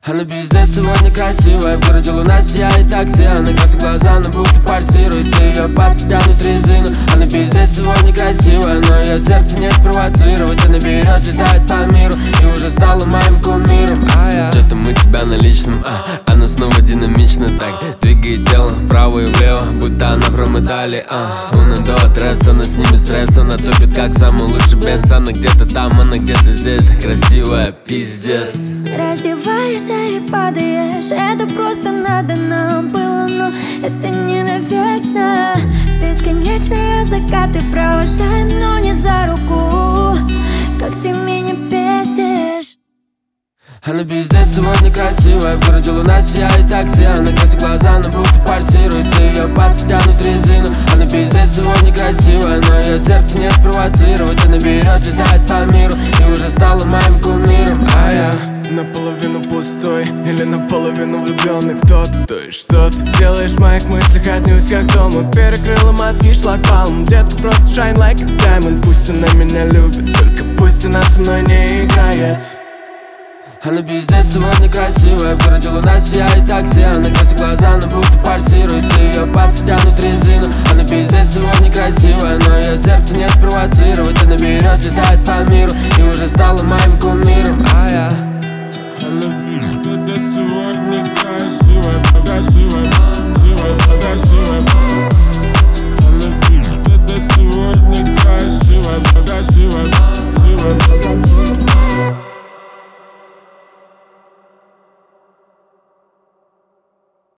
Она пиздец сегодня красивая, в городе луна сияет такси. Она красит глаза, но будто форсируется, ее пальцы тянут резину. Она пиздец сегодня красивая, но ее сердце не спровоцировать. Она берет, летает по миру и уже стала моим кумиром. Где-то мы тебя на личном, она снова динамично так двигает телом вправо и влево, будто она from Italy. Уна до отресс, она снимет стресс, она топит как самый лучший бенз. Она где-то там, она где-то здесь, красивая, пиздец. Раздеваешься и падаешь, это просто надо нам было, но это не навечно. Бесконечные закаты провожаем, но не за руку, как ты меня бесишь. Она пиздец сегодня красивая, в городе луна сияет такси. Она красит глаза, но будто форсируется, ее пальцы тянут резину. Она пиздец сегодня красивая, но ее сердце не спровоцировать. Она берет, летает по миру и уже стала моим кумиром. Я наполовину пустой или наполовину влюбленный кто-то. То есть что ты делаешь в моих мыслях отнюдь как дома. Перекрыла мозги шлагбаумом, детка просто shine like a diamond. Пусть она меня любит, только пусть она со мной не играет. Она пиздец сегодня красивая, в городе луна сияет такси. Она красит глаза, но будто форсируется, ее пальцы тянут резину. Она пиздец сегодня красивая, но ее сердце не спровоцировать. Она берет, летает по миру и уже стала моим кумиром. Она